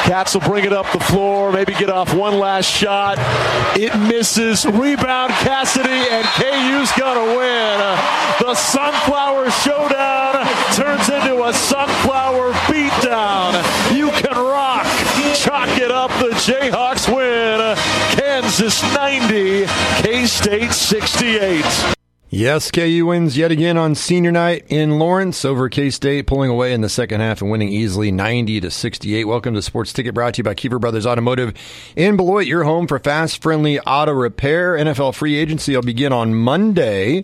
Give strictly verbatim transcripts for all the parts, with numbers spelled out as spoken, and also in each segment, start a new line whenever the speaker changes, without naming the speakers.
Cats will bring it up the floor, maybe get off one last shot. It misses. Rebound Cassidy, and K U's going to win. The Sunflower Showdown turns into a Sunflower beatdown. You can rock. Chalk it up. The Jayhawks win. Kansas ninety, K-State sixty-eight.
Yes, K U wins yet again on senior night in Lawrence over K-State, pulling away in the second half and winning easily ninety to sixty-eight. Welcome to Sports Ticket, brought to you by Kiefer Brothers Automotive in Beloit, your home for fast, friendly auto repair. N F L free agency will begin on Monday.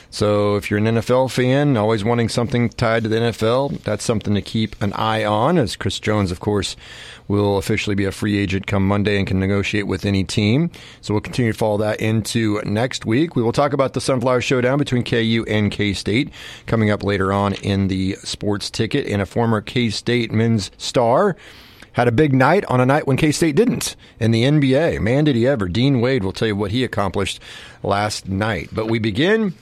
So if you're an N F L fan, always wanting something tied to the N F L, that's something to keep an eye on, as Chris Jones, of course, will officially be a free agent come Monday and can negotiate with any team. So we'll continue to follow that into next week. We will talk about the Sunflower Showdown between K U and K-State coming up later on in the Sports Ticket. And a former K-State men's star had a big night on a night when K-State didn't in the N B A. Man, did he ever. Dean Wade will tell you what he accomplished last night. But we begin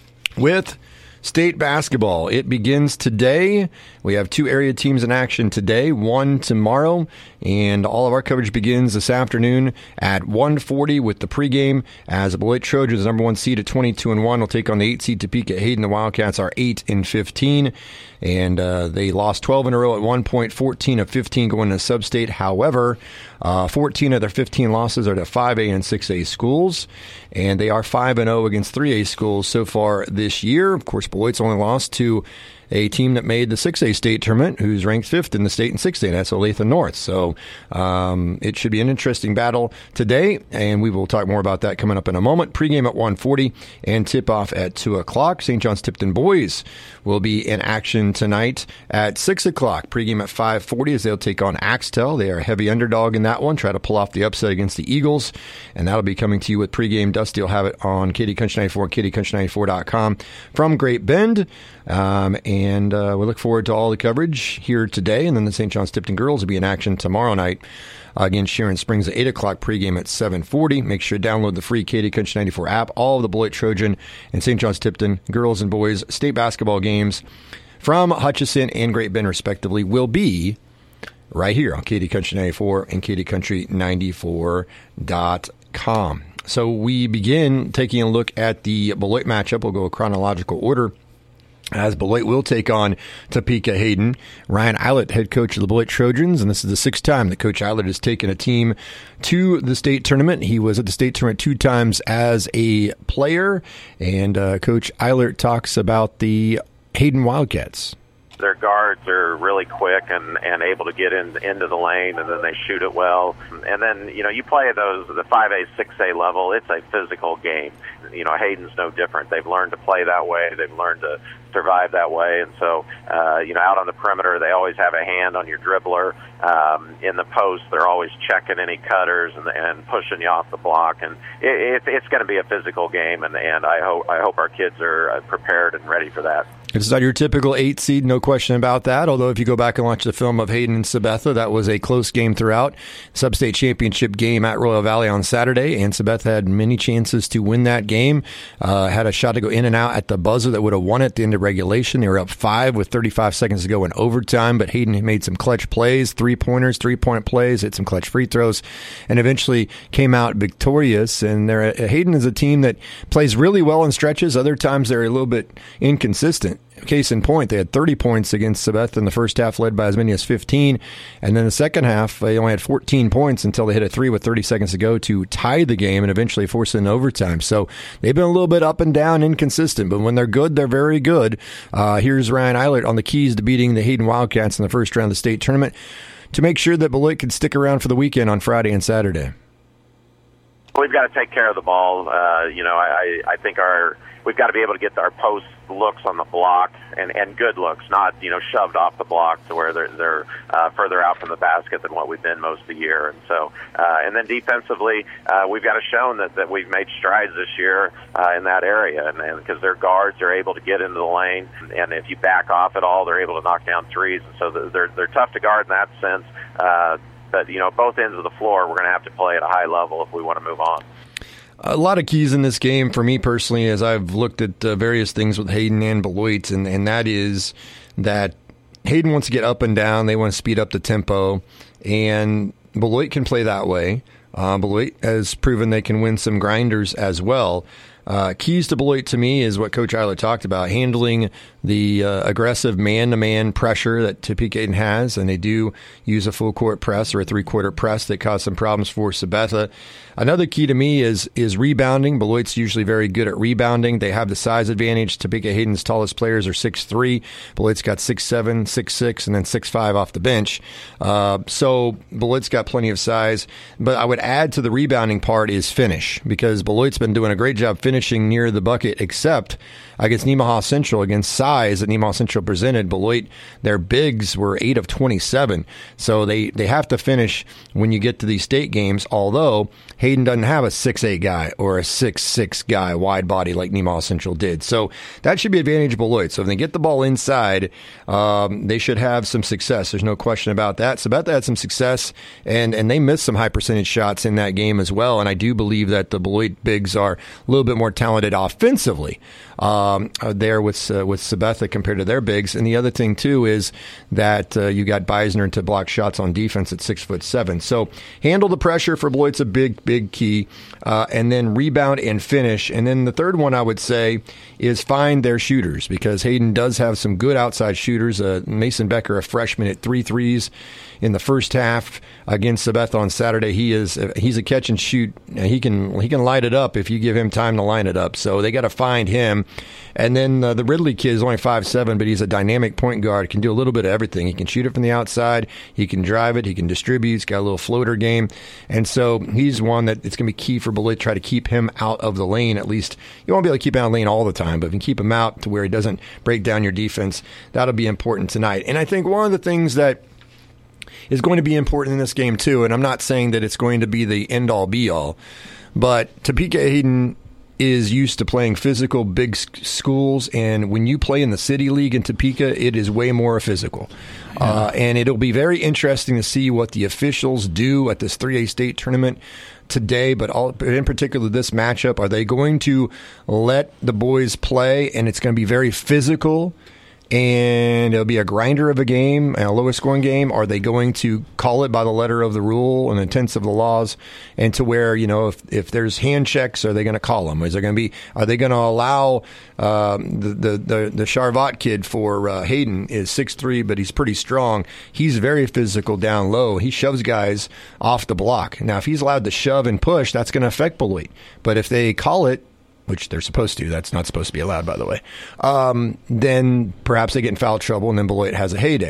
with state basketball. It begins today. We have two area teams in action today, one tomorrow, and all of our coverage begins this afternoon at one forty with the pregame as the Beloit Trojans, number one seed at twenty-two and one, will take on the eight seed Topeka Hayden. The Wildcats are eight and fifteen, and uh, they lost twelve in a row at one point, fourteen of fifteen going to sub-state. However, uh, fourteen of their fifteen losses are to five A and six A schools, and they are five and oh against three A schools so far this year. Of course, Beloit's only lost to a team that made the six A state tournament, who's ranked fifth in the state in six A, and that's Olathe North. So um, it should be an interesting battle today, and we will talk more about that coming up in a moment. Pregame at one forty and tip-off at two o'clock. Saint John's Tipton boys will be in action tonight at six o'clock. Pregame at five forty as they'll take on Axtell. They are a heavy underdog in that one, try to pull off the upset against the Eagles, and that'll be coming to you with pregame. Dusty will have it on Katy Country ninety-four and Katy Country ninety-four dot com from Great Bend. Um, and uh, we look forward to all the coverage here today. And then the Saint John's Tipton girls will be in action tomorrow night uh, against Sharon Springs at eight o'clock, pregame at seven forty. Make sure to download the free Katy Country ninety-four app. All of the Beloit Trojan and Saint John's Tipton girls and boys state basketball games from Hutchinson and Great Bend, respectively, will be right here on Katy Country ninety-four and Katy Country ninety-four dot com. So we begin taking a look at the Beloit matchup. We'll go chronological order, as Beloit will take on Topeka Hayden. Ryan Eilert, head coach of the Beloit Trojans, and this is the sixth time that Coach Eilert has taken a team to the state tournament. He was at the state tournament two times as a player, and uh, Coach Eilert talks about the Hayden Wildcats.
Their guards are really quick and, and able to get in, into the lane, and then they shoot it well. And then, you know, you play those the five A, six A level, it's a physical game. You know, Hayden's no different. They've learned to play that way. They've learned to survive that way. And so, uh, you know, out on the perimeter, they always have a hand on your dribbler. Um, in the post, they're always checking any cutters and, and pushing you off the block. And it, it, it's going to be a physical game, and, and I hope I hope our kids are prepared and ready for that.
It's not your typical eight seed, no question about that. Although if you go back and watch the film of Hayden and Sabetha, that was a close game throughout. Sub-state championship game at Royal Valley on Saturday, and Sabetha had many chances to win that game. Uh, had a shot to go in and out at the buzzer that would have won at the end of regulation. They were up five with thirty-five seconds to go in overtime, but Hayden made some clutch plays, three-pointers, three-point plays, hit some clutch free throws, and eventually came out victorious. And they're, Hayden is a team that plays really well in stretches. Other times they're a little bit inconsistent. Case in point, they had thirty points against Sabetha in the first half, led by as many as fifteen. And then the second half, they only had fourteen points until they hit a three with thirty seconds to go to tie the game and eventually force it in overtime. So they've been a little bit up and down, inconsistent. But when they're good, they're very good. Uh, here's Ryan Eilert on the keys to beating the Hayden Wildcats in the first round of the state tournament to make sure that Beloit can stick around for the weekend on Friday and Saturday.
We've got to take care of the ball. Uh, you know, I, I think our we've got to be able to get our post looks on the block and, and good looks, not, you know, shoved off the block to where they're, they're uh, further out from the basket than what we've been most of the year. And so, uh, and then defensively, uh, we've got to show that, that we've made strides this year uh, in that area, and because their guards are able to get into the lane, and if you back off at all, they're able to knock down threes. And so they're they're tough to guard in that sense. Uh, but, you know, both ends of the floor, we're going to have to play at a high level if we want to move on.
A lot of keys in this game for me personally, as I've looked at uh, various things with Hayden and Beloit, and, and that is that Hayden wants to get up and down. They want to speed up the tempo. and Beloit can play that way. Uh, Beloit has proven they can win some grinders as well. Uh, keys to Beloit to me is what Coach Eiler talked about, handling the uh, aggressive man-to-man pressure that Topeka Hayden has, and they do use a full-court press or a three-quarter press that caused some problems for Sabetha. Another key to me is is rebounding. Beloit's usually very good at rebounding. They have the size advantage. Topeka Hayden's tallest players are six three. Beloit's got six seven, six six, and then six five off the bench. Uh, so Beloit's got plenty of size. But I would add to the rebounding part is finish, because Beloit's been doing a great job finishing near the bucket, except against Nemaha Central, against size that Nemaha Central presented. Beloit, their bigs were eight of twenty-seven. So they, they have to finish when you get to these state games, although Hayden doesn't have a six eight guy or a six six guy wide body like Nemaha Central did. So that should be advantage Beloit. So if they get the ball inside, um, they should have some success. There's no question about that. Sabetha had some success, and, and they missed some high percentage shots in that game as well. And I do believe that the Beloit bigs are a little bit more talented offensively um, there with uh, with Sabetha compared to their bigs. And the other thing, too, is that uh, you got Beisner to block shots on defense at six foot seven. So handle the pressure for Beloit's a big, big key. Uh, and then rebound and finish. And then the third one I would say is find their shooters, because Hayden does have some good outside shooters. Uh, Mason Becker, a freshman, at three threes in the first half against Sabetha on Saturday. He is he's a catch and shoot. He can he can light it up if you give him time to line it up. So they got to find him. And then uh, the Ridley kid is only five seven, but he's a dynamic point guard. Can do a little bit of everything. He can shoot it from the outside. He can drive it. He can distribute. He's got a little floater game. And so he's one that it's going to be key for Beloit to try to keep him out of the lane. At least you won't be able to keep him out of the lane all the time, but if you can keep him out to where he doesn't break down your defense, that'll be important tonight. And I think one of the things that is going to be important in this game too, and I'm not saying that it's going to be the end-all be-all, but Topeka Hayden is used to playing physical big schools, and when you play in the City League in Topeka, it is way more physical. Yeah. Uh, and it'll be very interesting to see what the officials do at this three A state tournament today, but all, in particular this matchup. Are they going to let the boys play, and it's going to be very physical, and it'll be a grinder of a game, a lowest scoring game? Are they going to call it by the letter of the rule and the intents of the laws, and to where, you know, if, if there's hand checks, are they going to call them? Is there going to be, are they going to allow um, the, the, the, the Charvat kid for uh, Hayden is six three, but he's pretty strong. He's very physical down low. He shoves guys off the block. Now, if he's allowed to shove and push, that's going to affect Beloit. But if they call it, which they're supposed to, that's not supposed to be allowed, by the way, um, then perhaps they get in foul trouble, and then Beloit has a heyday.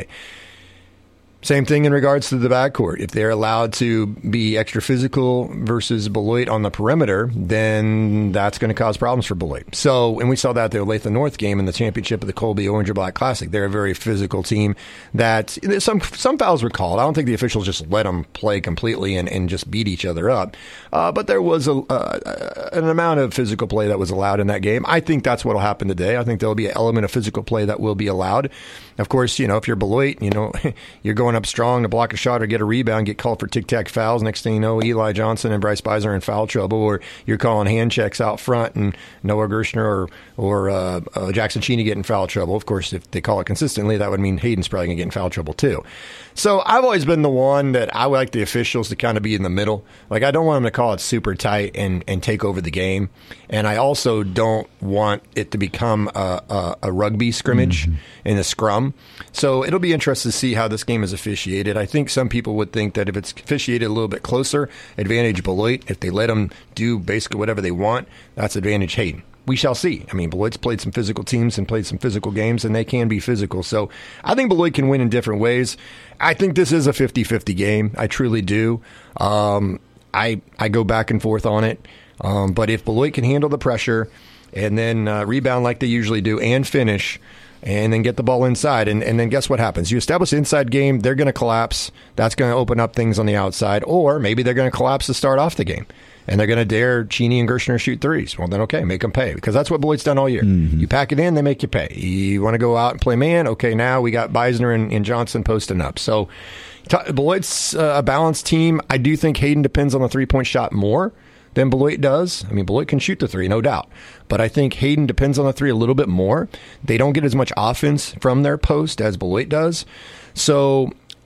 Same thing in regards to the backcourt. If they're allowed to be extra physical versus Beloit on the perimeter, then that's going to cause problems for Beloit. So, and we saw that at the Olathe North game in the championship of the Colby Orange and Black Classic. They're a very physical team that some some fouls were called. I don't think the officials just let them play completely and, and just beat each other up. Uh, but there was a, uh, an amount of physical play that was allowed in that game. I think that's what will happen today. I think there'll be an element of physical play that will be allowed. Of course, you know, if you're Beloit, you know, you're going up strong to block a shot or get a rebound, get called for tic-tac fouls. Next thing you know, Eli Johnson and Bryce Beiser are in foul trouble, or you're calling hand checks out front and Noah Gershner or, or uh, uh, Jackson Cheney get in foul trouble. Of course, if they call it consistently, that would mean Hayden's probably going to get in foul trouble too. So I've always been the one that I like the officials to kind of be in the middle. Like, I don't want them to call it super tight and, and take over the game. And I also don't want it to become a, a, a rugby scrimmage mm-hmm. in a scrum. So it'll be interesting to see how this game is officiated. I think some people would think that if it's officiated a little bit closer, advantage Beloit. If they let them do basically whatever they want, that's advantage Hayden. We shall see. I mean, Beloit's played some physical teams and played some physical games, and they can be physical. So I think Beloit can win in different ways. I think this is a fifty-fifty game. I truly do. Um, I I go back and forth on it. Um, but if Beloit can handle the pressure and then uh, rebound like they usually do and finish, and then get the ball inside, and, and then guess what happens? You establish an inside game, they're going to collapse. That's going to open up things on the outside. Or maybe they're going to collapse to start off the game, and they're going to dare Cheney and Gershner shoot threes. Well, then, okay, make them pay, because that's what Beloit's done all year. Mm-hmm. You pack it in, they make you pay. You want to go out and play man? Okay, now we got Beisner and, and Johnson posting up. So t- Beloit's uh, a balanced team. I do think Hayden depends on the three-point shot more than Beloit does. I mean, Beloit can shoot the three, no doubt. But I think Hayden depends on the three a little bit more. They don't get as much offense from their post as Beloit does. So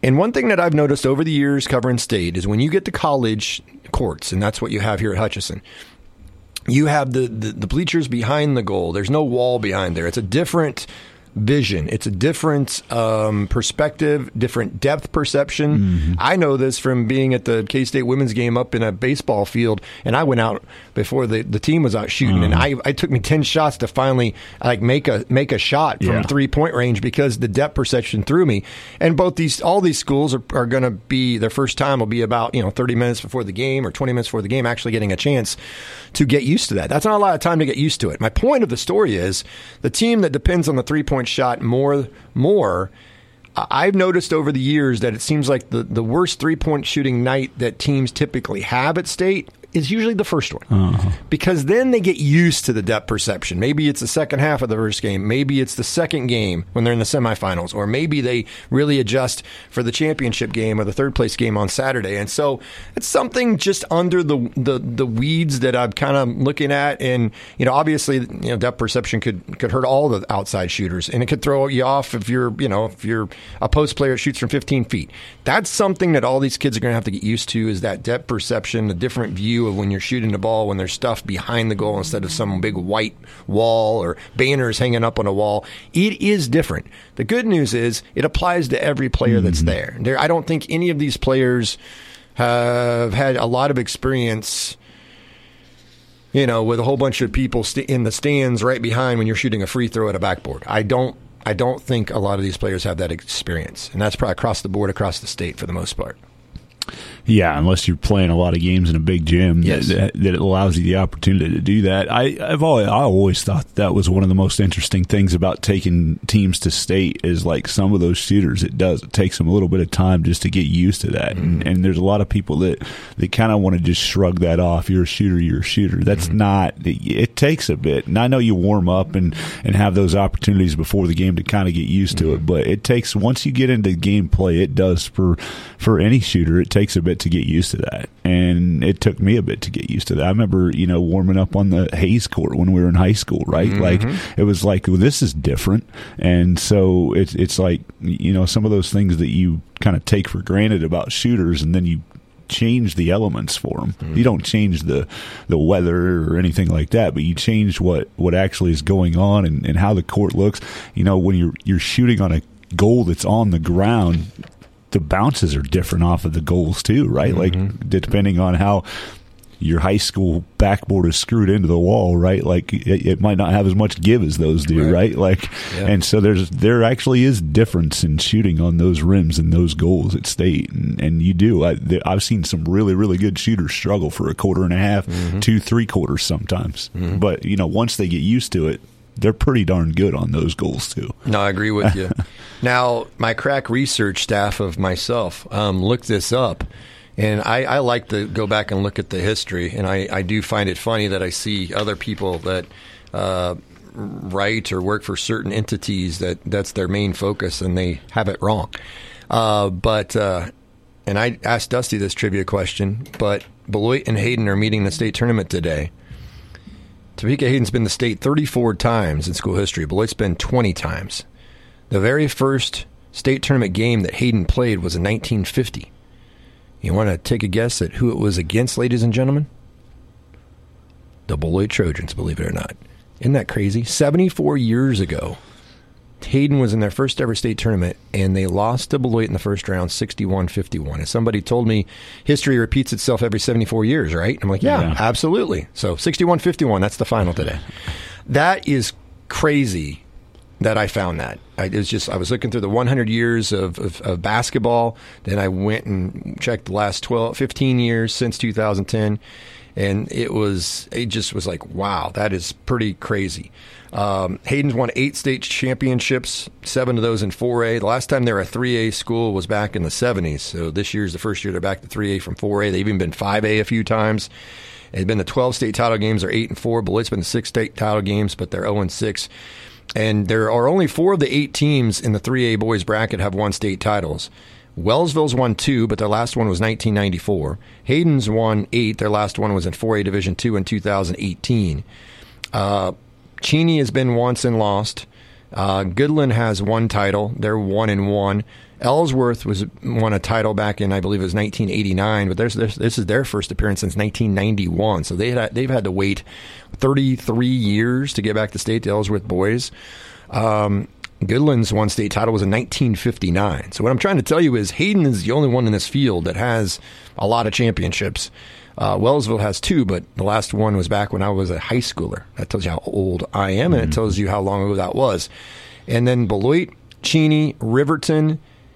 And one thing that I've noticed over the years covering state is when you get to college courts, and that's what you have here at Hutchinson, you have the, the, the bleachers behind the goal. There's no wall behind there. It's a different vision. It's a different um, perspective, different depth perception. Mm-hmm. I know this from being at the K-State women's game up in a baseball field, and I went out before the, the team was out shooting, uh-huh. and I it took me ten shots to finally like make a make a shot from
yeah.
three point range because the depth perception threw me. And both these all these schools are, are going to be their first time will be about you know thirty minutes before the game or twenty minutes before the game, actually getting a chance to get used to that. That's not a lot of time to get used to it. My point of the story is the team that depends on the three point shot more more I've noticed over the years that it seems like the, the worst three-point shooting night that teams typically have at state is usually the first one. Uh-huh. Because then they get used to the depth perception. Maybe it's the second half of the first game. Maybe it's the second game when they're in the semifinals. Or maybe they really adjust for the championship game or the third-place game on Saturday. And so it's something just under the the, the weeds that I'm kind of looking at. And, you know, obviously, you know, depth perception could, could hurt all the outside shooters. And it could throw you off if you're, you know, if you're a post player that shoots from fifteen feet. That's something that all these kids are going to have to get used to is that depth perception, the different view of when you're shooting the ball, when there's stuff behind the goal instead of some big white wall or banners hanging up on a wall. It is different. The good news is it applies to every player mm-hmm. that's there. There, I don't think any of these players have had a lot of experience, you know, with a whole bunch of people st- in the stands right behind when you're shooting a free throw at a backboard. I don't I don't think a lot of these players have that experience, and that's probably across the board, across the state for the most part.
Yeah, unless you're playing a lot of games in a big gym,
yes.
that, that allows you the opportunity to do that. I, I've always, I always thought that was one of the most interesting things about taking teams to state is like some of those shooters. It does it takes them a little bit of time just to get used to that, mm-hmm. and, and there's a lot of people that that kind of want to just shrug that off. You're a shooter. You're a shooter. That's mm-hmm. not. It, it takes a bit, and I know you warm up and and have those opportunities before the game to kind of get used mm-hmm. to it. But it takes once you get into gameplay, it does for for any shooter. It takes a bit to get used to that, and it took me a bit to get used to that. I remember, you know, warming up on the Hayes court when we were in high school, right? Mm-hmm. Like it was like, well, this is different, and so it's it's like, you know, some of those things that you kind of take for granted about shooters, and then you change the elements for them. Mm-hmm. You don't change the the weather or anything like that, but you change what what actually is going on and, and how the court looks. You know, when you're you're shooting on a goal that's on the ground, the bounces are different off of the goals too, right? Mm-hmm. Like depending on how your high school backboard is screwed into the wall, right? Like it, it might not have as much give as those do, right? right? Like, yeah. And so there's there actually is difference in shooting on those rims and those goals at state, and, and you do. I, I've seen some really really good shooters struggle for a quarter and a half, mm-hmm. two three quarters sometimes, mm-hmm. but you know once they get used to it, they're pretty darn good on those goals too.
No, I agree with you. Now, my crack research staff of myself um, looked this up, and I, I like to go back and look at the history, and I, I do find it funny that I see other people that uh, write or work for certain entities that that's their main focus, and they have it wrong. Uh, but uh, and I asked Dusty this trivia question, but Beloit and Hayden are meeting the state tournament today. Topeka Hayden's been to state thirty-four times in school history. Beloit's been twenty times. The very first state tournament game that Hayden played was in nineteen fifty. You want to take a guess at who it was against, ladies and gentlemen? The Beloit Trojans, believe it or not. Isn't that crazy? seventy-four years ago, Hayden was in their first ever state tournament, and they lost to Beloit in the first round, sixty-one fifty-one. And somebody told me history repeats itself every seventy-four years, right? I'm like, yeah, yeah. absolutely. So sixty-one fifty-one, that's the final today. That is crazy that I found that. I, it was just, I was looking through the one hundred years of, of, of basketball. Then I went and checked the last twelve, fifteen years since two thousand ten. And it was, it just was like, wow, that is pretty crazy. Um, Hayden's won eight state championships, seven of those in four A. The last time they were a three A school was back in the seventies. So this year's the first year they're back to three A from four A. They've even been five A a few times. They've been to twelve state title games. They're eight and four. Beloit's been to six state title games, but they're zero and six. And there are only four of the eight teams in the three A boys bracket have won state titles. Wellsville's won two, but their last one was nineteen ninety-four. Hayden's won eight. Their last one was in four A Division two in two thousand eighteen. Uh, Cheney has been once and lost. Uh, Goodland has one title. They're one and one. Ellsworth was won a title back in, I believe it was nineteen eighty-nine, but there's, there's, this is their first appearance since nineteen ninety-one. So they had, they've had to wait thirty-three years to get back to state, the Ellsworth boys. Um, Goodland's one state title was in nineteen fifty-nine. So what I'm trying to tell you is Hayden is the only one in this field that has a lot of championships. Uh, Wellsville has two, but the last one was back when I was a high schooler. That tells you how old I am, and mm-hmm. it tells you how long ago that was. And then Beloit, Cheney, Riverton,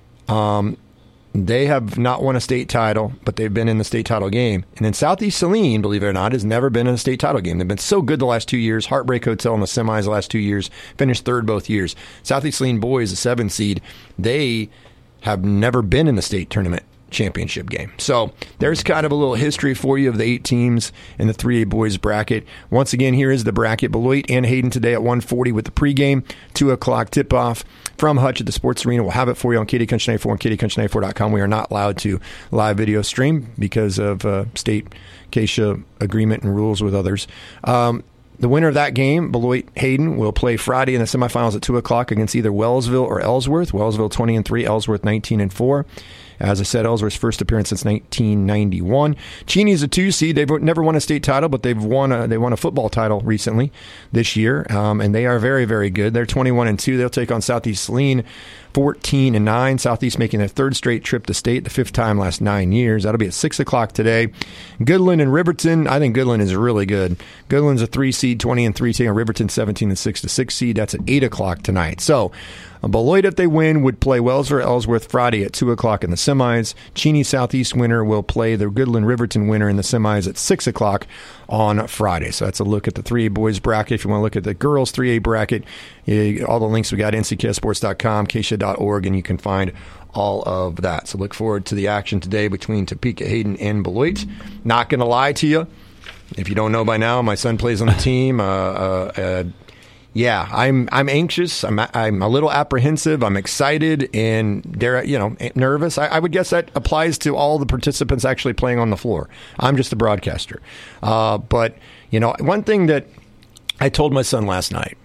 um, they have not won a state title, but they've been in the state title game. And then Southeast Saline, believe it or not, has never been in a state title game. They've been so good the last two years. Heartbreak Hotel in the semis the last two years. Finished third both years. Southeast Saline boys, a seven seed, they have never been in the state tournament championship game. So there's kind of a little history for you of the eight teams in the three A boys bracket. Once again, here is the bracket. Beloit and Hayden today at one forty with the pregame, two o'clock tip-off from Hutch at the Sports Arena. We'll have it for you on K D Country ninety-four and K D Country ninety-four dot com. We are not allowed to live video stream because of uh, state K S H A agreement and rules with others. Um, The winner of that game, Beloit Hayden, will play Friday in the semifinals at two o'clock against either Wellsville or Ellsworth. Wellsville twenty and three, Ellsworth nineteen and four. As I said, Ellsworth's first appearance since nineteen ninety-one. Cheney's a two seed. They've never won a state title, but they've won a, they won a football title recently this year, um, and they are very, very good. They're twenty-one and two. They'll take on Southeast Saline, fourteen and nine. Southeast making their third straight trip to state, the fifth time last nine years. That'll be at six o'clock today. Goodland and Riverton. I think Goodland is really good. Goodland's a three seed, twenty and three, taking Riverton seventeen and six to six seed. That's at eight o'clock tonight. So Beloit, if they win, would play Wellsville Ellsworth Friday at two o'clock in the semis. Cheney Southeast winner will play the Goodland Riverton winner in the semis at six o'clock on Friday. So that's a look at the three A boys bracket. If you want to look at the girls three A bracket, you, all the links we got, N C K S sports dot com, K S H A dot org, and you can find all of that. So look forward to the action today between Topeka, Hayden, and Beloit. Not going to lie to you. If you don't know by now, my son plays on the team. Uh, uh, uh, Yeah, I'm I'm anxious. I'm I'm a little apprehensive. I'm excited and they're, you know, nervous. I, I would guess that applies to all the participants actually playing on the floor. I'm just a broadcaster. Uh, but, you know, one thing that I told my son last night,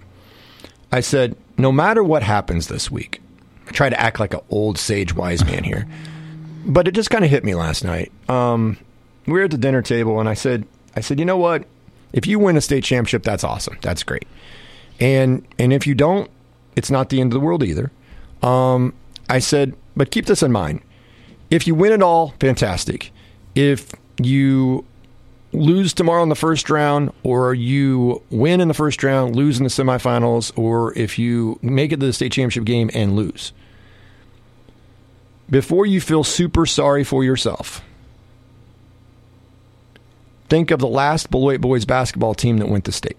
I said, no matter what happens this week, I try to act like an old sage wise man here, but it just kind of hit me last night. Um, we were at the dinner table and I said, I said, you know what? If you win a state championship, that's awesome. That's great. And and if you don't, it's not the end of the world either. Um, I said, but keep this in mind. If you win it all, fantastic. If you lose tomorrow in the first round, or you win in the first round, lose in the semifinals, or if you make it to the state championship game and lose, before you feel super sorry for yourself, think of the last Beloit boys basketball team that went to state.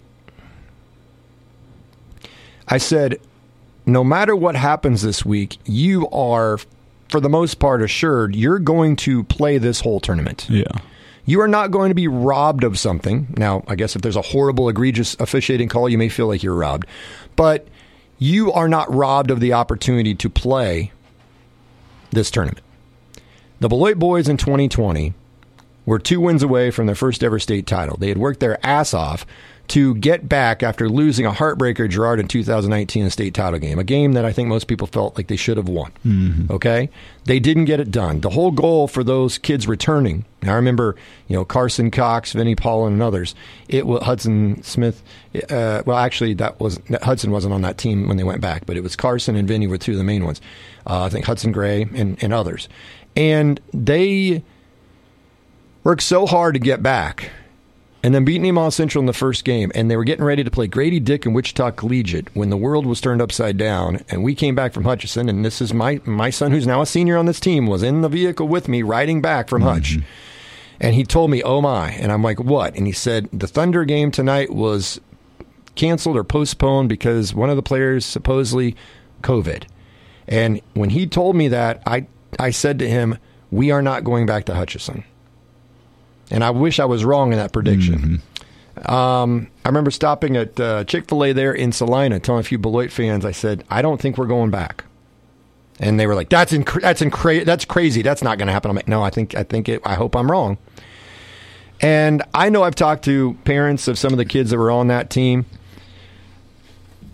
I said, no matter what happens this week, you are, for the most part, assured you're going to play this whole tournament.
Yeah.
You are not going to be robbed of something. Now, I guess if there's a horrible, egregious officiating call, you may feel like you're robbed. But you are not robbed of the opportunity to play this tournament. The Beloit boys in twenty twenty were two wins away from their first ever state title. They had worked their ass off to get back after losing a heartbreaker Girard in two thousand nineteen, a state title game, a game that I think most people felt like they should have won. Mm-hmm. Okay? They didn't get it done. The whole goal for those kids returning, now I remember, you know, Carson Cox, Vinnie Paulin, and others, it was Hudson Smith. Uh, well, actually, that was Hudson wasn't on that team when they went back, but it was Carson and Vinnie were two of the main ones. Uh, I think Hudson Gray and, and others. And they worked so hard to get back, and then beat Nemaha Central in the first game, and they were getting ready to play Grady Dick and Wichita Collegiate when the world was turned upside down, and we came back from Hutchinson, and this is my my son, who's now a senior on this team, was in the vehicle with me riding back from mm-hmm. Hutch, and he told me, oh my, and I'm like, what? And he said, the Thunder game tonight was canceled or postponed because one of the players supposedly COVID. And when he told me that, I, I said to him, we are not going back to Hutchinson. And I wish I was wrong in that prediction. Mm-hmm. Um, I remember stopping at uh, Chick-fil-A there in Salina, telling a few Beloit fans, I said, I don't think we're going back. And they were like, "That's inc- that's inc- that's crazy. That's not going to happen." I'm like, "No, I think I think it. I hope I'm wrong." And I know I've talked to parents of some of the kids that were on that team.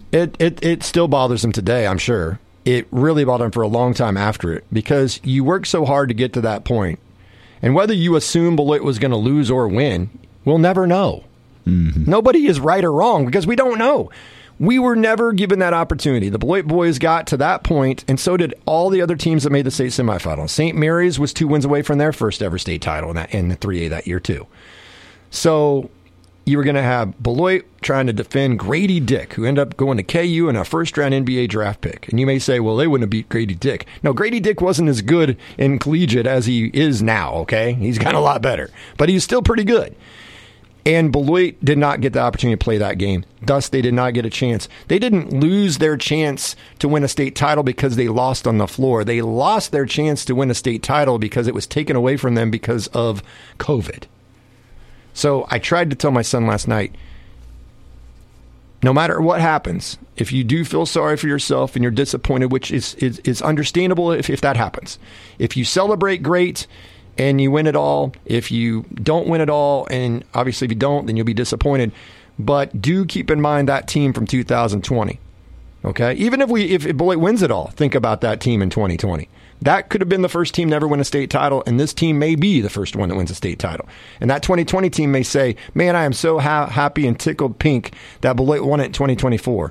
It, it it still bothers him today, I'm sure. It really bothered him for a long time after it because you worked so hard to get to that point. And whether you assume Beloit was going to lose or win, we'll never know. Mm-hmm. Nobody is right or wrong because we don't know. We were never given that opportunity. The Beloit boys got to that point, and so did all the other teams that made the state semifinal. Saint Mary's was two wins away from their first ever state title in, that, in the three A that year, too. So you were going to have Beloit trying to defend Grady Dick, who ended up going to K U in a first-round N B A draft pick. And you may say, well, they wouldn't have beat Grady Dick. No, Grady Dick wasn't as good in collegiate as he is now, okay? He's gotten a lot better. But he's still pretty good. And Beloit did not get the opportunity to play that game. Thus, they did not get a chance. They didn't lose their chance to win a state title because they lost on the floor. They lost their chance to win a state title because it was taken away from them because of COVID. So I tried to tell my son last night, no matter what happens, if you do feel sorry for yourself and you're disappointed, which is, is, is understandable if, if that happens. If you celebrate, great, and you win it all. If you don't win it all, and obviously if you don't, then you'll be disappointed. But do keep in mind that team from two thousand twenty. Okay? Even if we if, if Beloit wins it all, think about that team in twenty twenty. That could have been the first team to ever win a state title, and this team may be the first one that wins a state title. And that twenty twenty team may say, man, I am so ha- happy and tickled pink that Beloit won it in twenty twenty-four.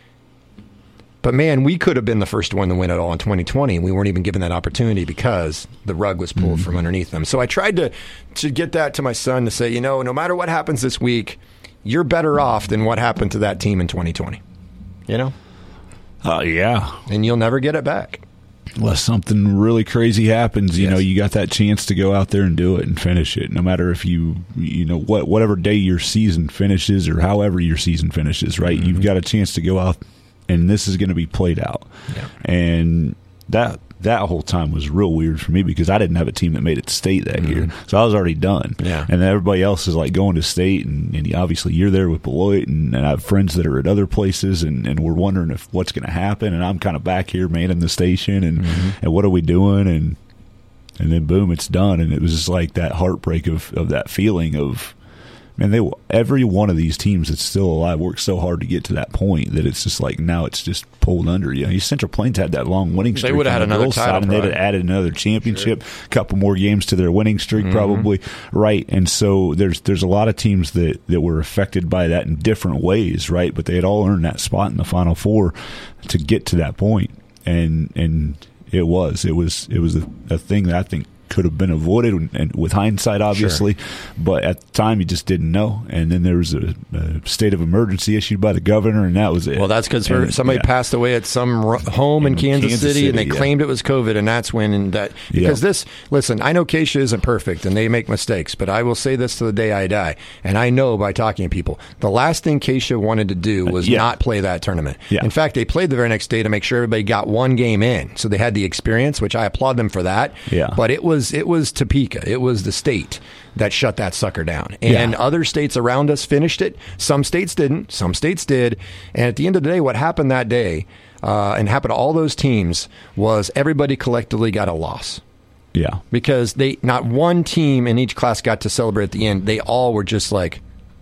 But, man, we could have been the first one to win it all in twenty twenty, and we weren't even given that opportunity because the rug was pulled mm-hmm. from underneath them. So I tried to, to get that to my son to say, you know, no matter what happens this week, you're better off than what happened to that team in twenty twenty. You know?
Uh, yeah.
And you'll never get it back.
Unless something really crazy happens, you yes. know, you got that chance to go out there and do it and finish it. No matter if you, you know, what whatever day your season finishes or however your season finishes, right? Mm-hmm. You've got a chance to go out, and this is going to be played out. Yeah. And that that whole time was real weird for me because I didn't have a team that made it to state that mm-hmm. year. So I was already done.
Yeah.
And everybody else is like going to state, and, and obviously you're there with Beloit, and, and I have friends that are at other places, and, and we're wondering if what's going to happen. And I'm kind of back here manning the station, and, mm-hmm. and what are we doing? And and then boom, it's done. And it was just like that heartbreak of, of that feeling of, man, they every one of these teams that's still alive worked so hard to get to that point that it's just like now it's just pulled under you. Know, Central Plains had that long winning streak.
They would have had another title,
and they'd have added another championship, a sure. couple more games to their winning streak, mm-hmm. probably, right? And so there's there's a lot of teams that, that were affected by that in different ways, right? But they had all earned that spot in the Final Four to get to that point, and and it was it was it was a, a thing that I think could have been avoided, and with hindsight, obviously, sure. but at the time you just didn't know. And then there was a, a state of emergency issued by the governor, and that was it.
Well, that's because somebody yeah. passed away at some home in, in Kansas, Kansas City, City, and they yeah. claimed it was COVID, and that's when and that because yeah. this. Listen, I know Keisha isn't perfect, and they make mistakes, but I will say this to the day I die, and I know by talking to people, the last thing Keisha wanted to do was yeah. not play that tournament.
Yeah.
In fact, they played the very next day to make sure everybody got one game in, so they had the experience, which I applaud them for that.
Yeah.
But it was. It was Topeka. It was the state that shut that sucker down. And yeah. other states around us finished it. Some states didn't. Some states did. And at the end of the day, what happened that day uh, and happened to all those teams was everybody collectively got a loss.
Yeah.
Because they not one team in each class got to celebrate at the end. They all were just like,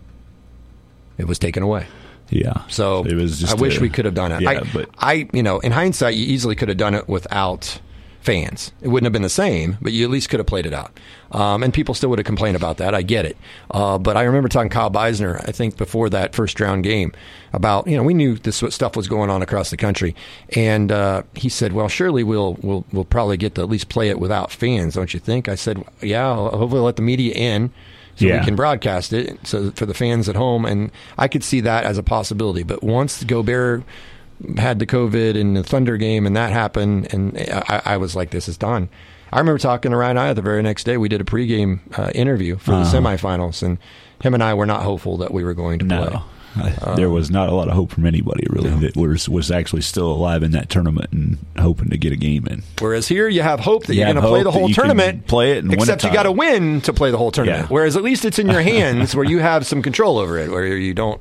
it was taken away.
Yeah.
So
it was just
I wish
a,
we could have done it.
Yeah,
I,
but
I, you know, in hindsight, you easily could have done it without fans. It wouldn't have been the same, but you at least could have played it out. Um, and people still would have complained about that. I get it. Uh, but I remember talking to Kyle Beisner, I think before that first round game, about, you know, we knew this stuff was going on across the country. And uh, he said, well, surely we'll, we'll we'll probably get to at least play it without fans, don't you think? I said, yeah, hopefully let the media in so yeah. we can broadcast it so for the fans at home. And I could see that as a possibility. But once Gobert had the COVID and the Thunder game, and that happened, and I, I was like, this is done. I remember talking to Ryan I the very next day. We did a pregame uh, interview for uh-huh. the semifinals, and him and I were not hopeful that we were going to
no.
play.
Uh, there was not a lot of hope from anybody, really, no. that was, was actually still alive in that tournament and hoping to get a game in.
Whereas here, you have hope that
you
you're going to play the whole tournament,
play it, and
except
win
you got to win to play the whole tournament.
Yeah.
Whereas at least it's in your hands where you have some control over it, where you don't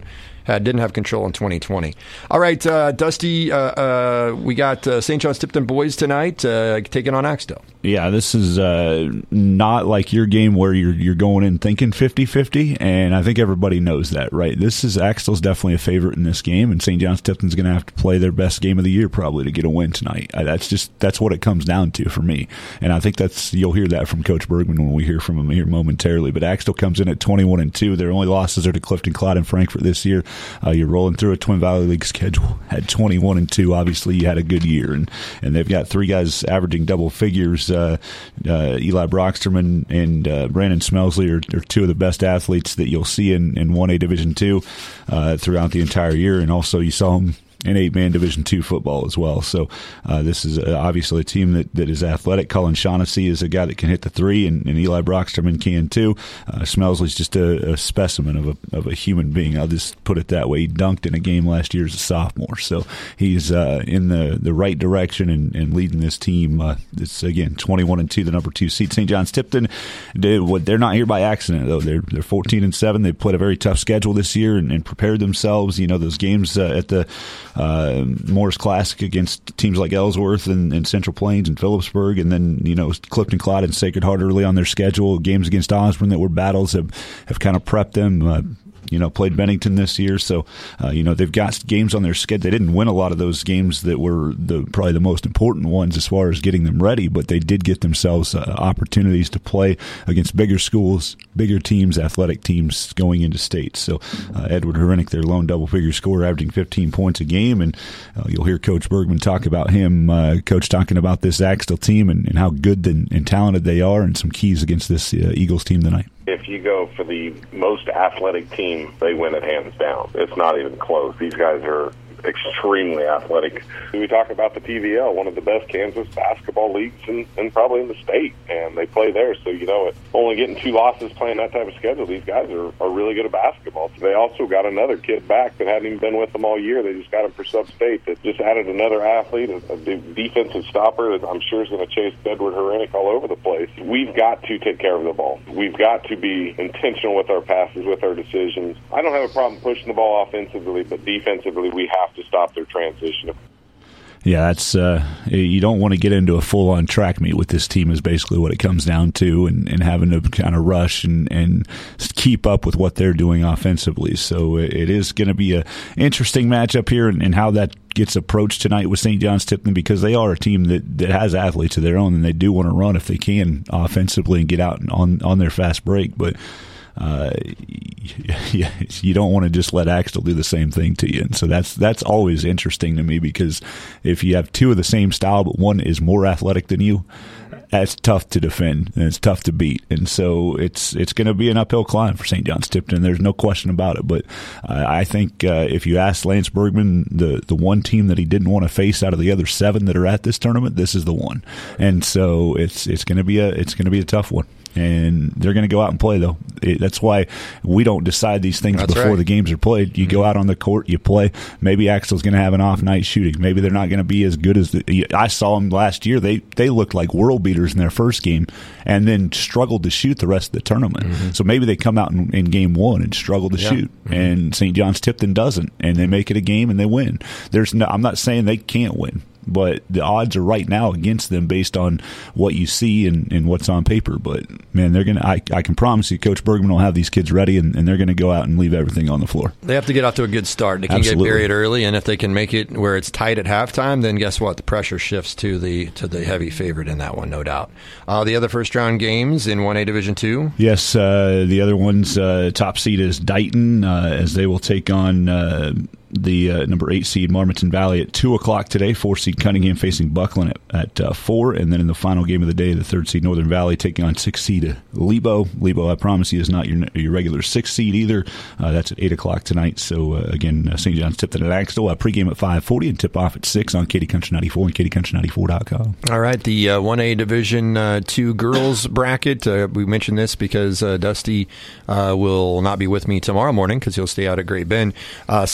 had didn't have control in twenty twenty. All right, uh, Dusty, uh, uh, we got uh, Saint John's Tipton boys tonight uh, taking on Axtell.
Yeah, this is uh, not like your game where you're you're going in thinking fifty-fifty, and I think everybody knows that, right? This is Axtell's definitely a favorite in this game, and Saint John's Tipton's going to have to play their best game of the year probably to get a win tonight. I, that's just that's what it comes down to for me, and I think that's you'll hear that from Coach Bergman when we hear from him here momentarily. But Axtell comes in at twenty-one and two. Their only losses are to Clifton Clyde and Frankfort this year. Uh, you're rolling through a Twin Valley League schedule at twenty-one and two. Obviously, you had a good year, and and they've got three guys averaging double figures. Uh, uh, Eli Brocksterman and uh, Brandon Smelsley are, are two of the best athletes that you'll see in, in one A Division two uh, throughout the entire year, and also you saw them in eight-man Division two football as well. So uh, this is uh, obviously a team that, that is athletic. Colin Shaughnessy is a guy that can hit the three, and, and Eli Brocksterman can too. Uh, Smelsley's just a, a specimen of a of a human being. I'll just put it that way. He dunked in a game last year as a sophomore, so he's uh, in the, the right direction and, and leading this team. Uh, it's again twenty-one and two, the number two seed. Saint John's Tipton, they, they're not here by accident though. They're they're fourteen and seven. They played a very tough schedule this year and, and prepared themselves. You know those games uh, at the Uh, Morris Classic against teams like Ellsworth and, and Central Plains and Phillipsburg, and then you know Clifton Clyde and Sacred Heart early on their schedule. Games against Osborne that were battles have, have kind of prepped them. Uh, you know, played Bennington this year, so uh, you know they've got games on their schedule. They didn't win a lot of those games that were the probably the most important ones as far as getting them ready, but they did get themselves uh, opportunities to play against bigger schools, bigger teams, athletic teams going into state. So uh, Edward Hrenik, their lone double-figure scorer, averaging fifteen points a game, and uh, you'll hear Coach Bergman talk about him, uh, Coach talking about this Axtell team and, and how good and, and talented they are, and some keys against this uh, Eagles team tonight.
If you go for the most athletic team, they win it hands down. It's not even close. These guys are extremely athletic. We talk about the P V L, one of the best Kansas basketball leagues in, and probably in the state, and they play there. So, you know, only getting two losses playing that type of schedule, these guys are, are really good at basketball. So they also got another kid back that hadn't even been with them all year. They just got him for sub-state that just added another athlete, a, a defensive stopper that I'm sure is going to chase Edward Hrenik all over the place. We've got to take care of the ball. We've got to be intentional with our passes, with our decisions. I don't have a problem pushing the ball offensively, but defensively we have to stop their transition.
Yeah, that's uh, you don't want to get into a full-on track meet with this team is basically what it comes down to, and, and having to kind of rush and, and keep up with what they're doing offensively. So it is going to be an interesting matchup here, and, and how that gets approached tonight with Saint John's Tipton, because they are a team that, that has athletes of their own, and they do want to run if they can offensively and get out on, on their fast break. But Uh, you, you don't want to just let Axtell do the same thing to you, and so that's that's always interesting to me, because if you have two of the same style but one is more athletic than you, that's tough to defend and it's tough to beat, and so it's it's going to be an uphill climb for Saint John's Tipton. There's no question about it. But uh, I think uh, if you ask Lance Bergman, the the one team that he didn't want to face out of the other seven that are at this tournament, this is the one, and so it's it's going to be a it's going to be a tough one. And they're going to go out and play, though. It, that's why we don't decide these things that's before right. the games are played. You mm-hmm. go out on the court, you play. Maybe Axtell's going to have an off night shooting. Maybe they're not going to be as good as the, I saw them last year. They they looked like world beaters in their first game, and then struggled to shoot the rest of the tournament. Mm-hmm. So maybe they come out in, in game one and struggle to yeah. shoot, mm-hmm. and Saint John's Tipton doesn't, and they make it a game and they win. There's no, I'm not saying they can't win, but the odds are right now against them based on what you see and, and what's on paper. But man, they're gonna. I, I can promise you, Coach Bergman will have these kids ready, and, and they're going to go out and leave everything on the floor. They have to get off to a good start. They can Absolutely. get buried early, and if they can make it where it's tight at halftime, then guess what? The pressure shifts to the to the heavy favorite in that one, no doubt. Uh, the other first round games in one A Division two. Yes, uh, the other ones. Uh, top seed is Dighton, uh, as they will take on Uh, the uh, number eight seed Marmaton Valley at two o'clock today. Four seed Cunningham facing Buckland at, at uh, four, and then in the final game of the day, the third seed Northern Valley taking on six seed Lebo. Lebo, I promise you, is not your your regular six seed either. Uh, that's at eight o'clock tonight. So uh, again, uh, Saint John's Tipton at Axtell. Uh, pregame at five forty and tip off at six on Katy Country ninety-four and Katy Country ninety-four dot com. All right, the uh, one A Division uh, two girls bracket. Uh, we mentioned this because uh, Dusty uh, will not be with me tomorrow morning because he'll stay out at Great Bend. Uh, South Haven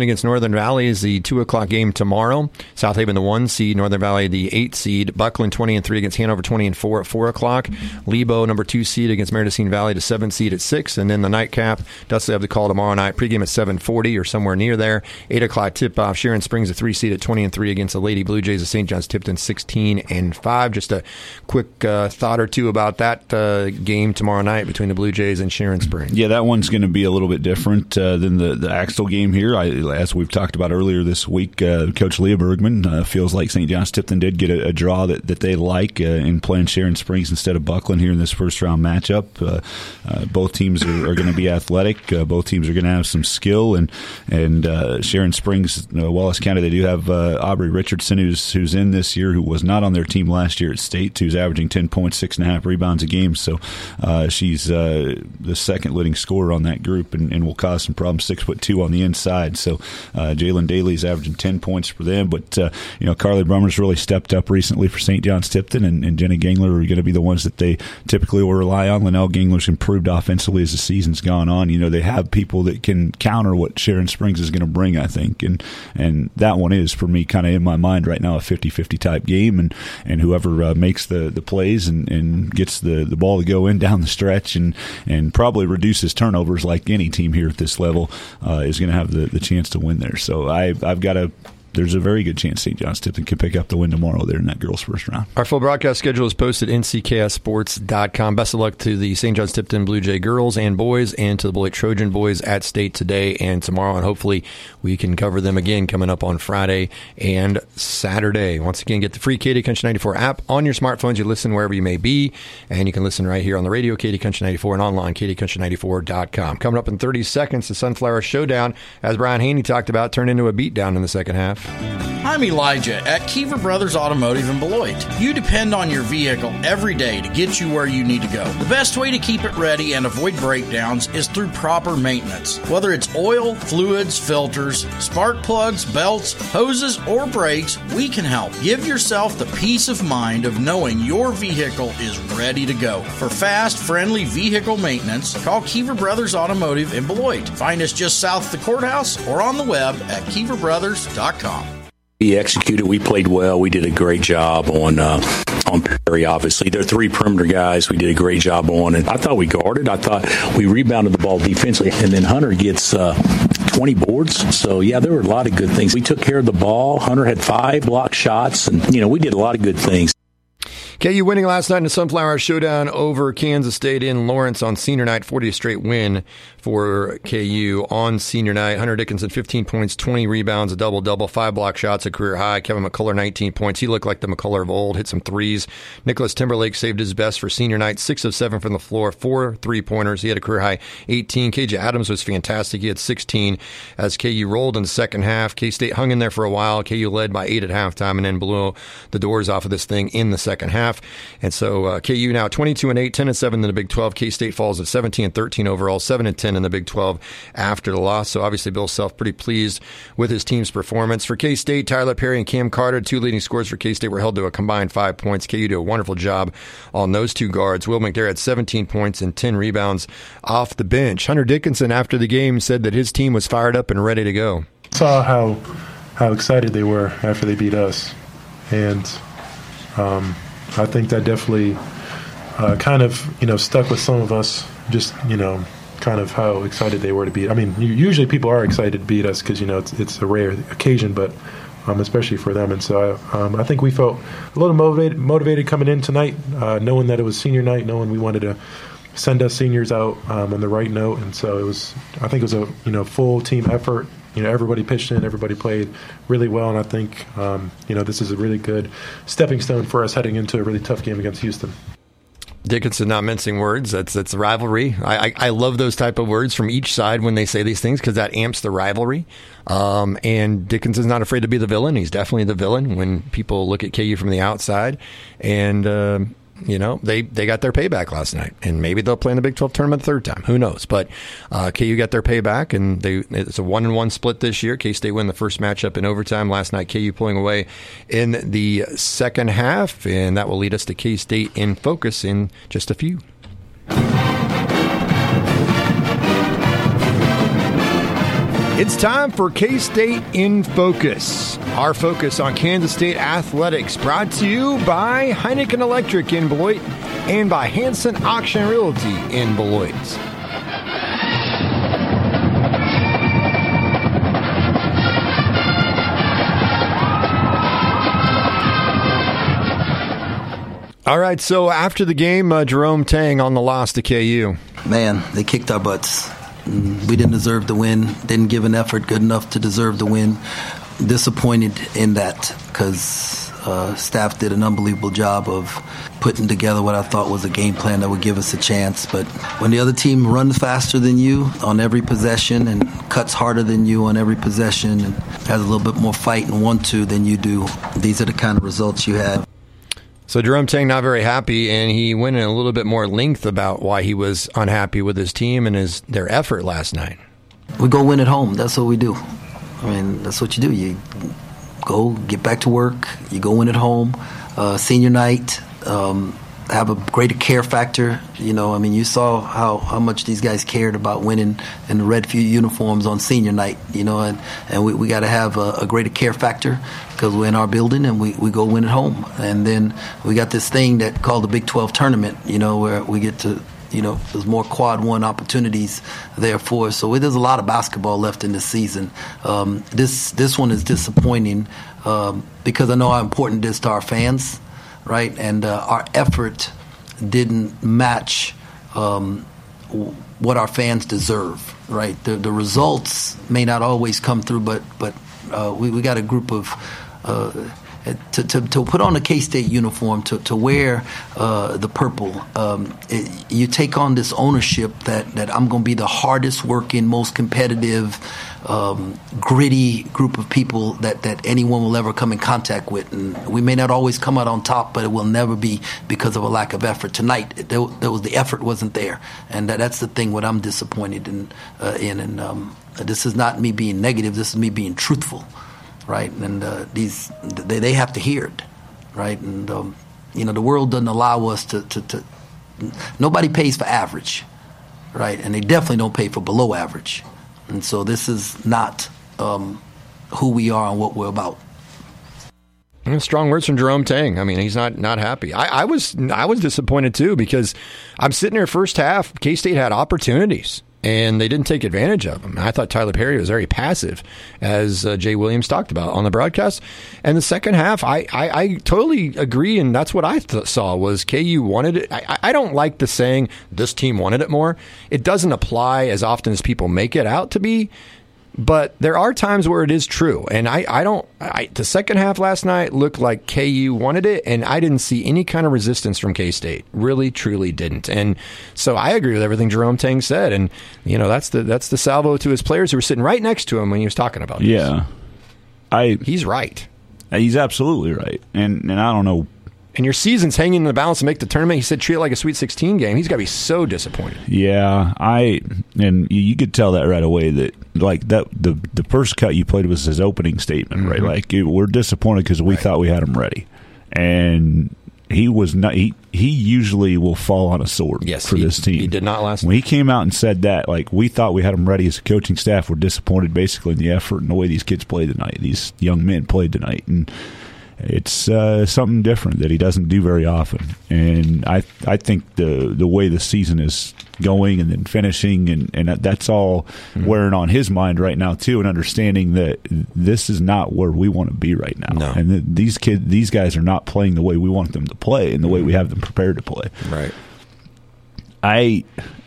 Haven against Northern Valley is the two o'clock game tomorrow. South Haven, the one seed. Northern Valley, the eight seed. Buckland, twenty and three against Hanover, twenty and four at four o'clock. Lebo, number two seed against Mendocino Valley, the seven seed at six. And then the nightcap, Dudley have the call tomorrow night. Pregame at seven forty or somewhere near there. eight o'clock tip-off. Sharon Springs, a three seed at twenty and three against the Lady Blue Jays of Saint John's Tipton, sixteen and five. Just a quick uh, thought or two about that uh, game tomorrow night between the Blue Jays and Sharon Springs.
Yeah, that one's going to be a little bit different uh, than the, the Axtell game here. I, as we've talked about earlier this week, uh, Coach Leah Bergman uh, feels like Saint John's Tipton did get a, a draw that, that they like uh, in playing Sharon Springs instead of Buckland here in this first-round matchup. Uh, uh, both teams are, are going to be athletic. Uh, both teams are going to have some skill. And and uh, Sharon Springs, uh, Wallace County, they do have uh, Aubrey Richardson, who's who's in this year, who was not on their team last year at State, who's averaging ten points, six and a half rebounds a game. So uh, she's uh, the second leading scorer on that group and, and will cause some problems. Six foot two on the inside. So uh, Jalen Daly's averaging ten points for them. But uh, you know, Carly Brummer's really stepped up recently for Saint John's Tipton, and, and Jenny Gangler are going to be the ones that they typically will rely on. Linnell Gangler's improved offensively as the season's gone on. You know, they have people that can counter what Sharon Springs is going to bring, I think, and and that one is for me kind of in my mind right now a fifty-fifty type game, and and whoever uh, makes the, the plays and, and gets the, the ball to go in down the stretch and and probably reduces turnovers like any team here at this level uh, is going to have the, the chance to win there. So I I've got a there's a very good chance Saint John's Tipton can pick up the win tomorrow there in that girls' first round.
Our full broadcast schedule is posted at N C K S sports dot com. Best of luck to the Saint John's Tipton Blue Jay girls and boys and to the Beloit Trojan boys at State today and tomorrow. And hopefully we can cover them again coming up on Friday and Saturday. Once again, get the free K D Country ninety-four app on your smartphones. You listen wherever you may be, and you can listen right here on the radio, K D Country ninety-four, and online, K D Country ninety-four dot com. Coming up in thirty seconds, the Sunflower Showdown, as Brian Haney talked about, turned into a beatdown in the second half.
I'm Elijah at Kiever Brothers Automotive in Beloit. You depend on your vehicle every day to get you where you need to go. The best way to keep it ready and avoid breakdowns is through proper maintenance. Whether it's oil, fluids, filters, spark plugs, belts, hoses, or brakes, we can help. Give yourself the peace of mind of knowing your vehicle is ready to go. For fast, friendly vehicle maintenance, call Kiever Brothers Automotive in Beloit. Find us just south of the courthouse or on the web at kiever brothers dot com.
We executed. We played well. We did a great job on uh, on Perry, obviously. They're three perimeter guys we did a great job on. And I thought we guarded. I thought we rebounded the ball defensively. And then Hunter gets uh, twenty boards. So, yeah, there were a lot of good things. We took care of the ball. Hunter had five blocked shots. And, you know, we did a lot of good things.
K U winning last night in the Sunflower Showdown over Kansas State in Lawrence on senior night, fortieth straight win for K U on senior night. Hunter Dickinson, fifteen points, twenty rebounds, a double-double, five block shots, a career high. Kevin McCullough, nineteen points. He looked like the McCullough of old, hit some threes. Nicholas Timberlake saved his best for senior night, six of seven from the floor, four three-pointers. He had a career high eighteen. K J Adams was fantastic. He had sixteen as K U rolled in the second half. K-State hung in there for a while. K U led by eight at halftime and then blew the doors off of this thing in the second half. And so uh, K U now twenty-two and eight, ten and seven in the Big twelve. K-State falls at seventeen and thirteen overall, seven and ten in the Big twelve after the loss. So obviously Bill Self pretty pleased with his team's performance. For K-State, Tyler Perry and Cam Carter, two leading scorers for K-State, were held to a combined five points. K U did a wonderful job on those two guards. Will McNair had seventeen points and ten rebounds off the bench. Hunter Dickinson, after the game, said that his team was fired up and ready to go.
Saw how how excited they were after they beat us, and um, I think that definitely uh, kind of, you know, stuck with some of us, just, you know, kind of how excited they were to beat. I mean, usually people are excited to beat us because, you know, it's it's a rare occasion, but um, especially for them. And so I, um, I think we felt a little motivated, motivated coming in tonight, uh, knowing that it was senior night, knowing we wanted to send us seniors out um, on the right note. And so it was, I think it was a, you know, full team effort. You know, everybody pitched in, everybody played really well, and I think, um, you know, this is a really good stepping stone for us heading into a really tough game against Houston.
Dickinson not mincing words. That's that's rivalry. I, I, I love those type of words from each side when they say these things because that amps the rivalry. Um, and Dickinson's not afraid to be the villain. He's definitely the villain when people look at K U from the outside. And, uh, you know, they, they got their payback last night. And maybe they'll play in the Big twelve tournament the third time. Who knows? But uh, K U got their payback, and they it's a one and one split this year. K-State win the first matchup in overtime last night. K U pulling away in the second half, and that will lead us to K-State in focus in just a few. It's time for K-State in Focus. Our focus on Kansas State athletics, brought to you by Heineken Electric in Beloit and by Hanson Auction Realty in Beloit. All right, so after the game, uh, Jerome Tang on the loss to K U.
Man, they kicked our butts. We didn't deserve the win, didn't give an effort good enough to deserve the win. Disappointed in that because uh, staff did an unbelievable job of putting together what I thought was a game plan that would give us a chance. But when the other team runs faster than you on every possession and cuts harder than you on every possession and has a little bit more fight and want to than you do, these are the kind of results you have.
So Jerome Tang not very happy, and he went in a little bit more length about why he was unhappy with his team and his their effort last night.
We go win at home. That's what we do. I mean, that's what you do. You go get back to work. You go win at home. Uh, senior night, um, have a greater care factor. You know, I mean, you saw how, how much these guys cared about winning in the red few uniforms on senior night. You know, and, and we, we got to have a, a greater care factor because we're in our building and we, we go win at home. And then we got this thing that called the Big twelve tournament, you know, where we get to, you know, there's more quad one opportunities there for us. So there's a lot of basketball left in this season. Um, this this one is disappointing um, because I know how important it is to our fans, right? And uh, our effort didn't match um, what our fans deserve, right? The, the results may not always come through, but but uh, we, we got a group of uh, To, to, to put on a K-State uniform, to, to wear uh, the purple, um, it, you take on this ownership that, that I'm going to be the hardest working, most competitive, um, gritty group of people that, that anyone will ever come in contact with. And we may not always come out on top, but it will never be because of a lack of effort. Tonight, there, there was the effort wasn't there, and that, that's the thing what I'm disappointed in. Uh, in and um, this is not me being negative. This is me being truthful. Right, and uh, these they, they have to hear it, right? And um, you know, the world doesn't allow us to, to, to. Nobody pays for average, right? And they definitely don't pay for below average. And so this is not um, who we are and what we're about.
Strong words from Jerome Tang. I mean, he's not not happy. I, I was I was disappointed too because I'm sitting there first half. K-State had opportunities, and they didn't take advantage of them. I thought Tyler Perry was very passive, as uh, Jay Williams talked about on the broadcast. And the second half, I, I, I totally agree, and that's what I th- saw was K U wanted it. I, I don't like the saying, this team wanted it more. It doesn't apply as often as people make it out to be, but there are times where it is true. And I, I don't I, the second half last night looked like K U wanted it, and I didn't see any kind of resistance from K-State. Really, truly didn't. And so I agree with everything Jerome Tang said. And, you know, that's the that's the salvo to his players who were sitting right next to him when he was talking about this.
Yeah. I
He's right.
He's absolutely right. And and I don't know.
And your season's hanging in the balance to make the tournament. He said treat it like a Sweet sixteen game. He's got to be so disappointed.
Yeah, I and you could tell that right away that like that the the first cut you played was his opening statement, mm-hmm. right? Like it, we're disappointed because we right. thought we had him ready, and he was not. He, he usually will fall on a sword
yes,
for
he,
this team.
He did not last.
When he came out and said that, like we thought we had him ready as a coaching staff, we're disappointed basically in the effort and the way these kids played tonight. These young men played tonight, and it's uh, something different that he doesn't do very often. And I I think the the way the season is going and then finishing, and, and that's all mm-hmm. wearing on his mind right now too, and understanding that this is not where we want to be right now.
No.
And that these kids, these guys are not playing the way we want them to play and the mm-hmm. way we have them prepared to play.
Right.
I...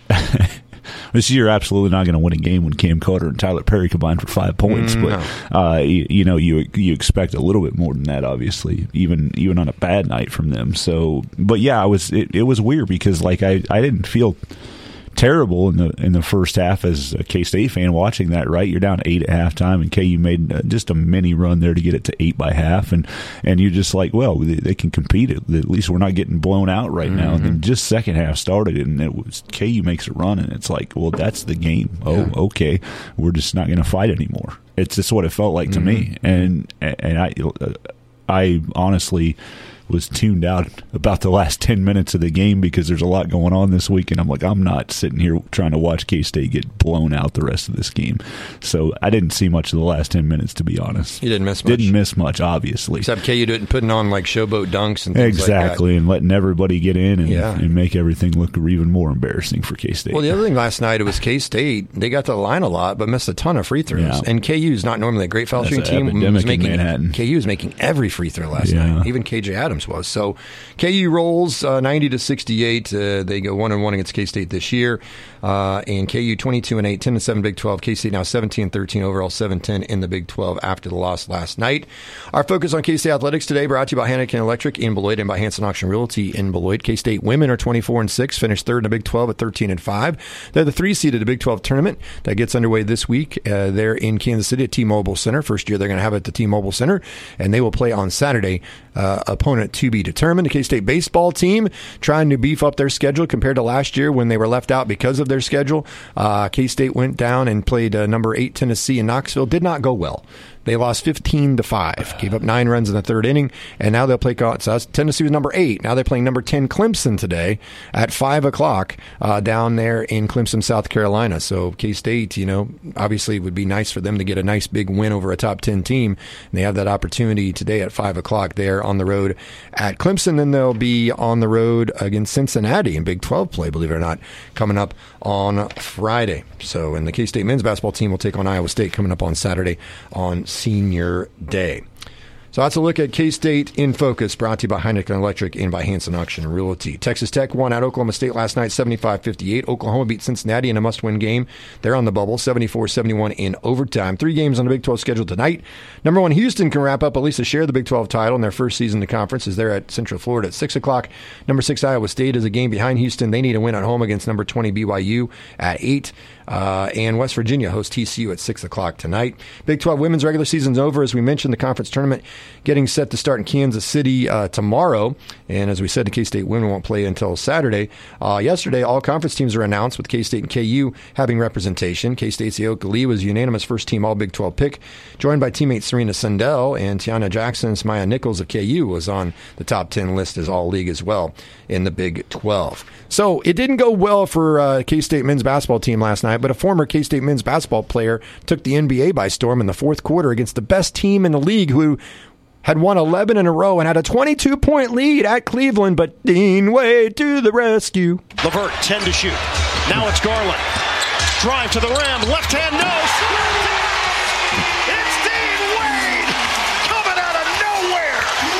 This year, absolutely not going to win a game when Cam Carter and Tyler Perry combined for five points.
Mm,
but no. uh, you, you know, you you expect a little bit more than that, obviously, even even on a bad night from them. So, but yeah, I was it, it was weird because like I, I didn't feel terrible in the in the first half as a K-State fan watching that. Right, you're down eight at halftime, and K U made uh, just a mini run there to get it to eight by half, and and you're just like, well, they, they can compete. At least we're not getting blown out right mm-hmm. now. And then just second half started, and it was K U makes a run, and it's like, well, that's the game. Oh, yeah. Okay, we're just not going to fight anymore. It's just what it felt like to mm-hmm. me, and and I I honestly was tuned out about the last ten minutes of the game because there's a lot going on this week, and I'm like, I'm not sitting here trying to watch K-State get blown out the rest of this game. So I didn't see much of the last ten minutes, to be honest.
You didn't miss much.
Didn't miss much, obviously.
Except K U didn't putting on like showboat dunks and things
exactly,
like that.
and letting everybody get in and,
yeah.
and make everything look even more embarrassing for K-State.
Well, the other thing last night, it was K-State. They got to the line a lot, but missed a ton of free throws.
Yeah.
And K U is not normally a great foul shooting team.
Epidemic
making,
in Manhattan.
K U is making every free throw last
yeah.
night. Even K J Adams was. So K U rolls uh, ninety to sixty-eight. Uh, they go one and one against K-State this year. Uh, and K U twenty-two and eight, ten and seven Big twelve. K-State now seventeen and thirteen overall, seven ten in the Big twelve after the loss last night. Our focus on K-State athletics today brought to you by Hanneken Electric in Beloit and by Hanson Auction Realty in Beloit. K-State women are twenty-four and six, finished third in the Big twelve at thirteen and five. They're the three seed of the Big twelve tournament that gets underway this week. Uh, they're in Kansas City at T-Mobile Center. First year they're going to have it at the T-Mobile Center, and they will play on Saturday. Uh, opponent to be determined. The K-State baseball team trying to beef up their schedule compared to last year when they were left out because of their schedule. Uh, K-State went down and played uh, number eight Tennessee in Knoxville. Did not go well. They lost fifteen to five, gave up nine runs in the third inning, and now they'll play. So Tennessee was number eight. Now they're playing number ten Clemson today at five o'clock uh, down there in Clemson, South Carolina. So K-State, you know, obviously it would be nice for them to get a nice big win over a top ten team. And they have that opportunity today at five o'clock there on the road at Clemson. Then they'll be on the road against Cincinnati in Big twelve play, believe it or not, coming up on Friday. So, and the K-State men's basketball team will take on Iowa State coming up on Saturday on Senior Day. So that's a look at K-State in Focus, brought to you by Heineken Electric and by Hanson Auction Realty. Texas Tech won at Oklahoma State last night, seventy-five fifty-eight. Oklahoma beat Cincinnati in a must-win game. They're on the bubble, seventy-four seventy-one in overtime. Three games on the Big twelve schedule tonight. Number one, Houston can wrap up at least a share of the Big twelve title in their first season in the conference as they're at Central Florida at six o'clock. Number six, Iowa State is a game behind Houston. They need a win at home against number twenty, B Y U at eight. Uh, and West Virginia hosts T C U at six o'clock tonight. Big twelve women's regular season's over. As we mentioned, the conference tournament getting set to start in Kansas City uh, tomorrow. And as we said, the K-State women won't play until Saturday. Uh, yesterday, all conference teams were announced with K-State and K U having representation. K-State's Aoka Lee was unanimous first team All Big twelve pick, joined by teammate Serena Sundell, and Tiana Jackson. Maya Nichols of K U was on the top ten list as All-League as well in the Big twelve. So it didn't go well for uh, K-State men's basketball team last night, but a former K-State men's basketball player took the N B A by storm in the fourth quarter against the best team in the league, who had won eleven in a row and had a twenty-two point lead at Cleveland, but Dean Wade to the rescue.
LeVert, ten to shoot. Now it's Garland. Drive to the rim. Left hand, no. It's Dean Wade coming out of nowhere.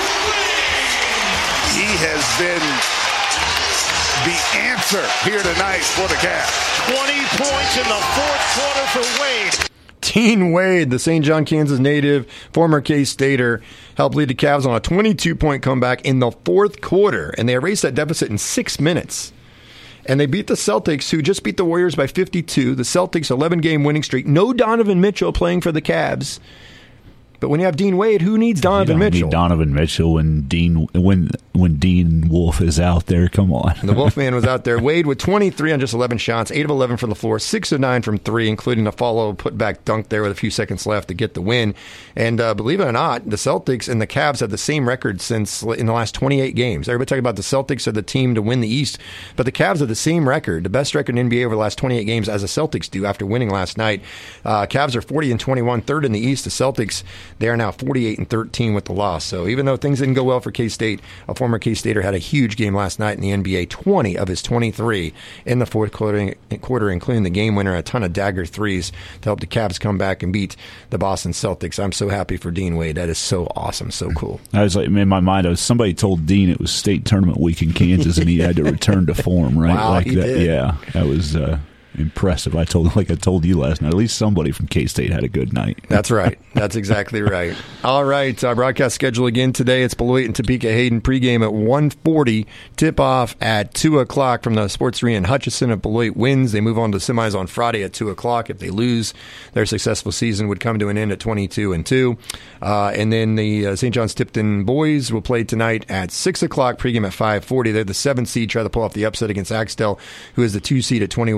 He has been the answer here tonight for the Cavs.
twenty points in the fourth quarter for Wade.
Dean Wade, the Saint John, Kansas native, former K-Stater, helped lead the Cavs on a twenty-two point comeback in the fourth quarter, and they erased that deficit in six minutes. And they beat the Celtics, who just beat the Warriors by fifty-two. The Celtics' eleven game winning streak. No Donovan Mitchell playing for the Cavs. But when you have Dean Wade, who needs Donovan
you don't
Mitchell?
Need Donovan Mitchell when Dean when when Dean Wolf is out there. Come on,
the Wolfman was out there. Wade with twenty-three on just eleven shots, eight of eleven from the floor, six of nine from three, including a follow put back dunk there with a few seconds left to get the win. And uh, believe it or not, the Celtics and the Cavs have the same record since in the last twenty-eight games. Everybody talking about the Celtics are the team to win the East, but the Cavs have the same record, the best record in N B A over the last twenty-eight games, as the Celtics do after winning last night. Uh, Cavs are forty and twenty-one, third in the East. The Celtics, they are now forty-eight and thirteen with the loss. So even though things didn't go well for K-State, a former K-Stater had a huge game last night in the N B A, twenty of his twenty-three in the fourth quarter, quarter including the game winner, a ton of dagger threes to help the Cavs come back and beat the Boston Celtics. I'm so happy for Dean Wade. That is so awesome, so cool.
I was like, in my mind, I was, somebody told Dean it was state tournament week in Kansas and he had to return to form, right?
Wow,
like
he
that.
did.
Yeah, that was uh, impressive. I told like I told you last night. At least somebody from K-State had a good night.
That's right. That's exactly right. All right, our broadcast schedule again today. It's Beloit and Topeka Hayden pregame at one forty. Tip-off at two o'clock from the Sports Arena in Hutchinson. If Beloit wins, they move on to semis on Friday at two o'clock. If they lose, their successful season would come to an end at twenty-two and two. Uh, and then the uh, Saint John's Tipton boys will play tonight at six o'clock, pregame at five forty. They're the seventh seed, try to pull off the upset against Axtell, who is the two seed at twenty-one and two.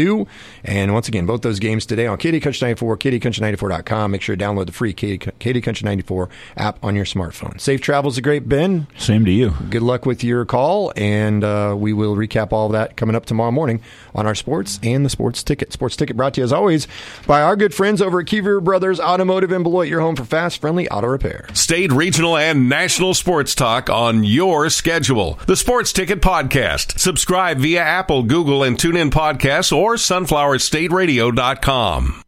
two. And once again, both those games today on K D Country ninety-four, K D Country ninety-four dot com. Make sure to download the free K D Country ninety-four app on your smartphone. Safe travels, a great Ben.
Same to you.
Good luck with your call, and uh, we will recap all of that coming up tomorrow morning on our sports and the Sports Ticket. Sports Ticket brought to you, as always, by our good friends over at Kiever Brothers Automotive in Beloit, your home for fast, friendly auto repair.
State, regional, and national sports talk on your schedule. The Sports Ticket Podcast. Subscribe via Apple, Google, and TuneIn Podcasts or sunflower state radio dot com.